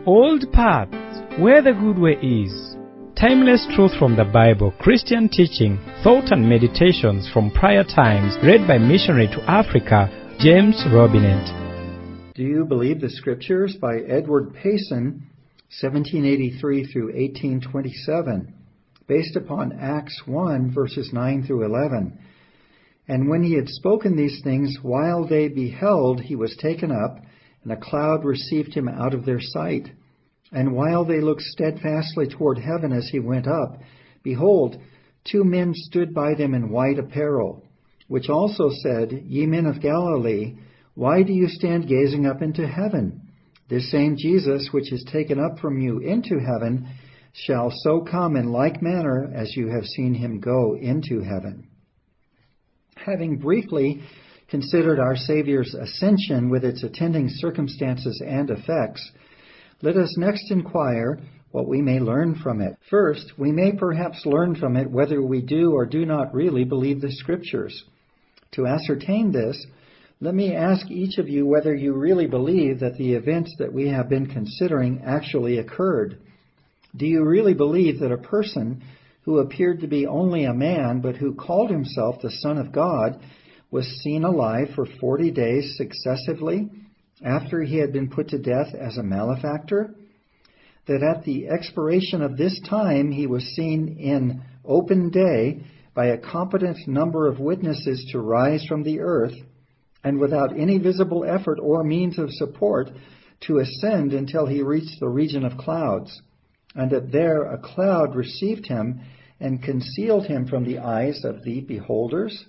Old paths, where the good way is. Timeless truth from the Bible, Christian teaching, thought and meditations from prior times, read by missionary to Africa, James Robinet. Do You Believe the Scriptures? By Edward Payson, 1783 through 1827, based upon Acts 1, verses 9 through 11. And when he had spoken these things, while they beheld, he was taken up, and a cloud received him out of their sight. And while they looked steadfastly toward heaven as he went up, behold, two men stood by them in white apparel, which also said, Ye men of Galilee, why do you stand gazing up into heaven? This same Jesus, which is taken up from you into heaven, shall so come in like manner as you have seen him go into heaven. Having briefly considered our Savior's ascension with its attending circumstances and effects, let us next inquire what we may learn from it. First, we may perhaps learn from it whether we do or do not really believe the Scriptures. To ascertain this, let me ask each of you whether you really believe that the events that we have been considering actually occurred. Do you really believe that a person who appeared to be only a man but who called himself the Son of God was seen alive for 40 days successively after he had been put to death as a malefactor? That at the expiration of this time he was seen in open day by a competent number of witnesses to rise from the earth, and without any visible effort or means of support to ascend until he reached the region of clouds, and that there a cloud received him and concealed him from the eyes of the beholders?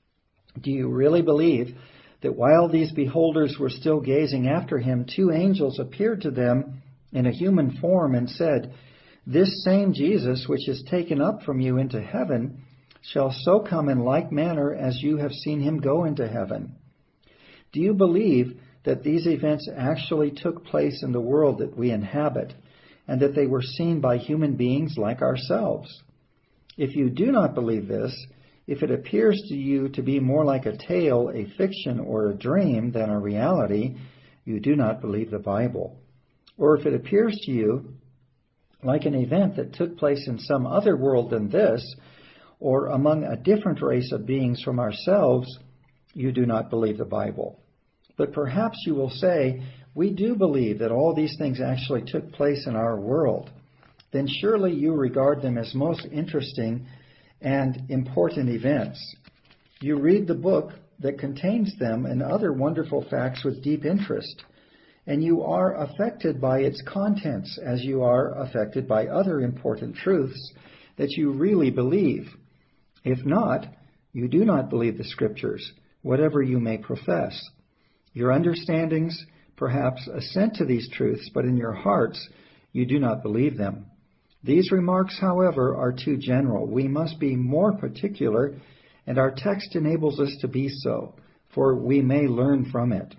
Do you really believe that while these beholders were still gazing after him, two angels appeared to them in a human form and said, This same Jesus, which is taken up from you into heaven, shall so come in like manner as you have seen him go into heaven? Do you believe that these events actually took place in the world that we inhabit, and that they were seen by human beings like ourselves? If you do not believe this, if it appears to you to be more like a tale, a fiction, or a dream than a reality, you do not believe the Bible. Or if it appears to you like an event that took place in some other world than this, or among a different race of beings from ourselves, you do not believe the Bible. But perhaps you will say, we do believe that all these things actually took place in our world. Then surely you regard them as most interesting and important events. You read the book that contains them and other wonderful facts with deep interest, and you are affected by its contents as you are affected by other important truths that you really believe. If not, you do not believe the Scriptures, whatever you may profess. Your understandings perhaps assent to these truths, but in your hearts you do not believe them. These remarks, however, are too general. We must be more particular, and our text enables us to be so, for we may learn from it.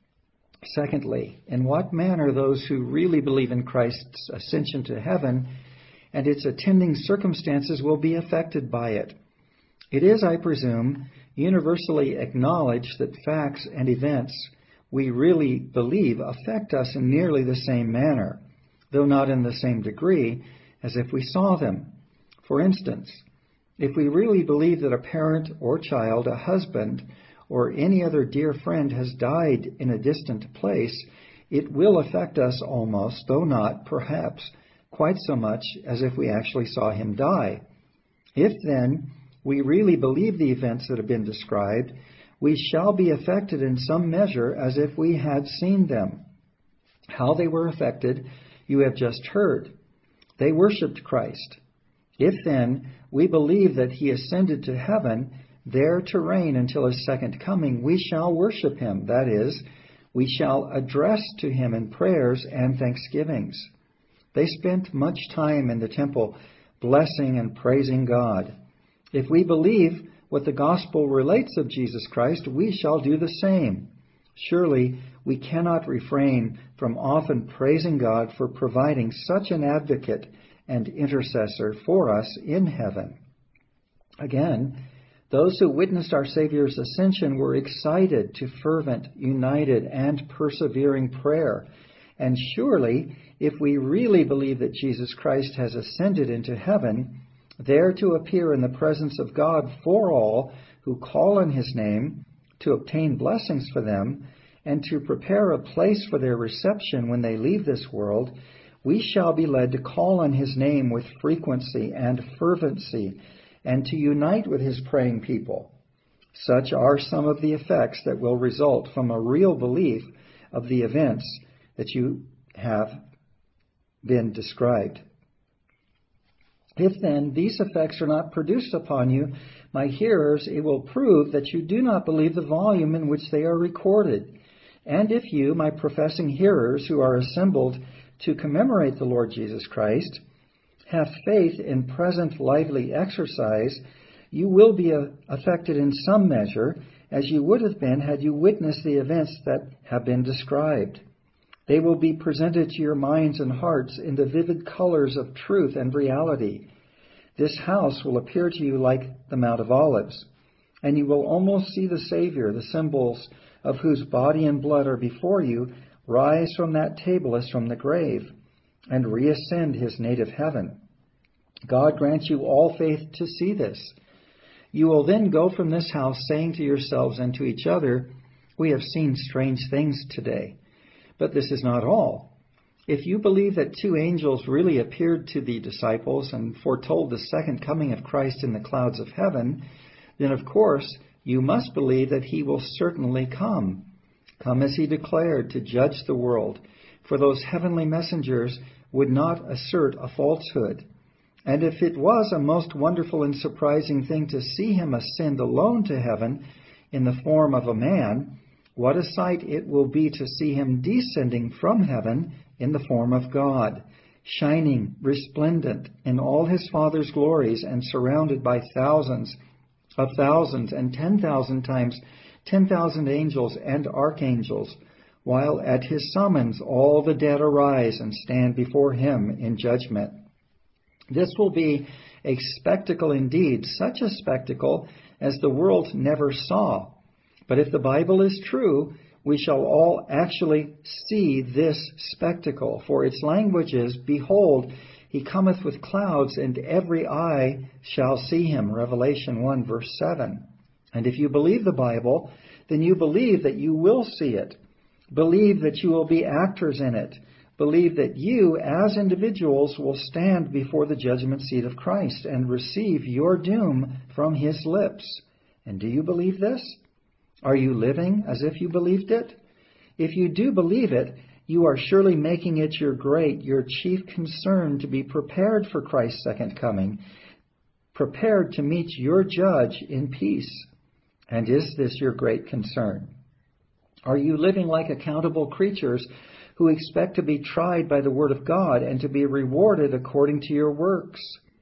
Secondly, in what manner those who really believe in Christ's ascension to heaven and its attending circumstances will be affected by it. It is, I presume, universally acknowledged that facts and events we really believe affect us in nearly the same manner, though not in the same degree as if we saw them. For instance, if we really believe that a parent or child, a husband, or any other dear friend has died in a distant place, it will affect us almost, though not, perhaps, quite so much as if we actually saw him die. If, then, we really believe the events that have been described, we shall be affected in some measure as if we had seen them. How they were affected, you have just heard. They worshipped Christ. If, then, we believe that he ascended to heaven, there to reign until his second coming, we shall worship him. That is, we shall address to him in prayers and thanksgivings. They spent much time in the temple blessing and praising God. If we believe what the gospel relates of Jesus Christ, we shall do the same. Surely we cannot refrain from often praising God for providing such an advocate and intercessor for us in heaven. Again, those who witnessed our Savior's ascension were excited to fervent, united, and persevering prayer, And surely, if we really believe that Jesus Christ has ascended into heaven, there to appear in the presence of God for all who call on his name, to obtain blessings for them, and to prepare a place for their reception when they leave this world, we shall be led to call on his name with frequency and fervency, and to unite with his praying people. Such are some of the effects that will result from a real belief of the events that you have been described. If then these effects are not produced upon you, my hearers, it will prove that you do not believe the volume in which they are recorded. And if you, my professing hearers who are assembled to commemorate the Lord Jesus Christ, have faith in present lively exercise, you will be affected in some measure, as you would have been had you witnessed the events that have been described. They will be presented to your minds and hearts in the vivid colors of truth and reality. This house will appear to you like the Mount of Olives, and you will almost see the Savior, the symbols of whose body and blood are before you, rise from that table as from the grave, and reascend his native heaven. God grant you all faith to see this. You will then go from this house saying to yourselves and to each other, we have seen strange things today. But this is not all. If you believe that two angels really appeared to the disciples and foretold the second coming of Christ in the clouds of heaven, then of course you must believe that he will certainly come as he declared, to judge the world, for those heavenly messengers would not assert a falsehood. And if it was a most wonderful and surprising thing to see him ascend alone to heaven in the form of a man, what a sight it will be to see him descending from heaven in the form of God, shining, resplendent in all his Father's glories, and surrounded by thousands of thousands and 10,000 times 10,000 angels and archangels, while at his summons all the dead arise and stand before him in judgment. This will be a spectacle indeed, such a spectacle as the world never saw. But if the Bible is true, we shall all actually see this spectacle, for its language is, behold, he cometh with clouds, and every eye shall see him. Revelation 1, verse 7. And if you believe the Bible, then you believe that you will see it. Believe that you will be actors in it. Believe that you, as individuals, will stand before the judgment seat of Christ and receive your doom from his lips. And do you believe this? Are you living as if you believed it? If you do believe it, you are surely making it your chief concern to be prepared for Christ's second coming, prepared to meet your judge in peace. And is this your great concern? Are you living like accountable creatures who expect to be tried by the word of God and to be rewarded according to your works?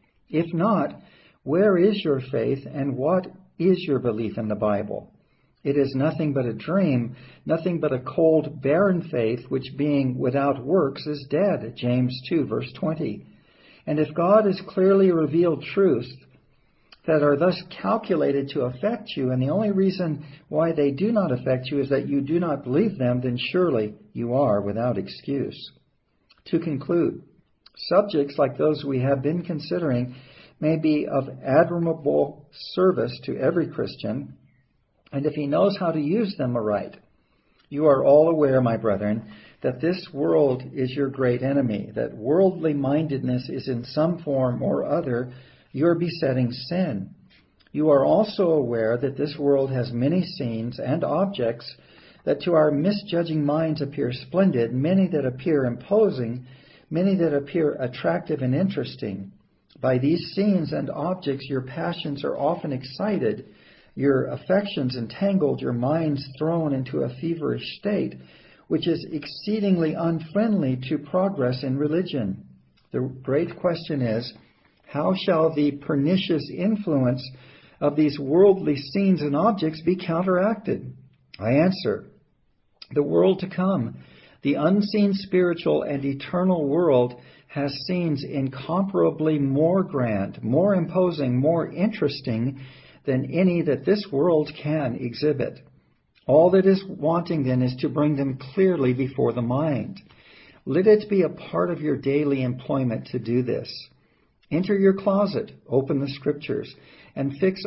If not, where is your faith and what is your belief in the Bible? It is nothing but a dream, nothing but a cold, barren faith, which being without works is dead. James 2, verse 20. And if God has clearly revealed truths that are thus calculated to affect you, and the only reason why they do not affect you is that you do not believe them, then surely you are without excuse. To conclude, subjects like those we have been considering may be of admirable service to every Christian, and if he knows how to use them aright. You are all aware, my brethren, that this world is your great enemy, that worldly mindedness is in some form or other your besetting sin. You are also aware that this world has many scenes and objects that to our misjudging minds appear splendid, many that appear imposing, many that appear attractive and interesting. By these scenes and objects your passions are often excited, your affections entangled, your minds thrown into a feverish state, which is exceedingly unfriendly to progress in religion. The great question is, how shall the pernicious influence of these worldly scenes and objects be counteracted? I answer, the world to come, the unseen spiritual and eternal world, has scenes incomparably more grand, more imposing, more interesting than any that this world can exhibit. All that is wanting then is to bring them clearly before the mind. Let it be a part of your daily employment to do this. Enter your closet, open the Scriptures, and fix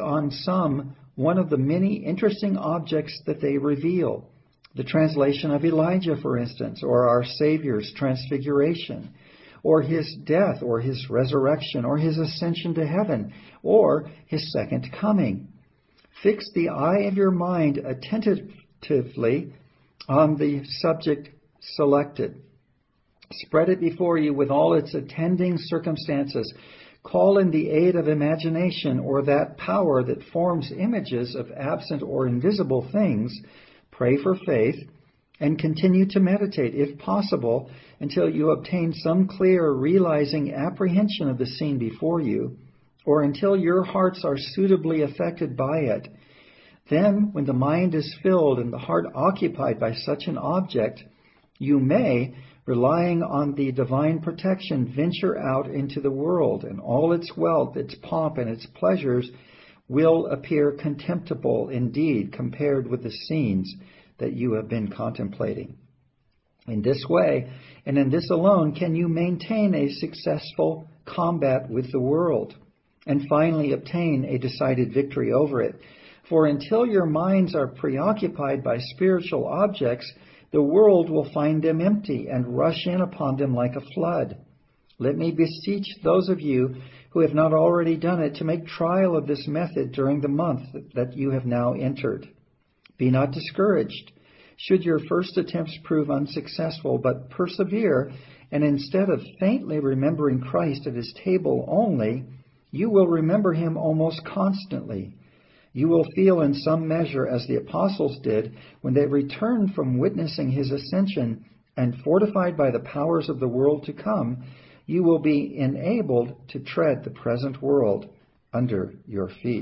on one of the many interesting objects that they reveal. The translation of Elijah, for instance, or our Savior's transfiguration, or his death, or his resurrection, or his ascension to heaven, or his second coming. Fix the eye of your mind attentively on the subject selected. Spread it before you with all its attending circumstances. Call in the aid of imagination, or that power that forms images of absent or invisible things. Pray for faith, and continue to meditate, if possible, until you obtain some clear, realizing apprehension of the scene before you, or until your hearts are suitably affected by it. Then, when the mind is filled and the heart occupied by such an object, you may, relying on the divine protection, venture out into the world, and all its wealth, its pomp, and its pleasures will appear contemptible indeed compared with the scenes that you have been contemplating. In this way, and in this alone, can you maintain a successful combat with the world, and finally obtain a decided victory over it. For until your minds are preoccupied by spiritual objects, the world will find them empty and rush in upon them like a flood. Let me beseech those of you who have not already done it to make trial of this method during the month that you have now entered. Be not discouraged should your first attempts prove unsuccessful, but persevere, and instead of faintly remembering Christ at his table only, you will remember him almost constantly. You will feel in some measure as the apostles did when they returned from witnessing his ascension, and fortified by the powers of the world to come, you will be enabled to tread the present world under your feet.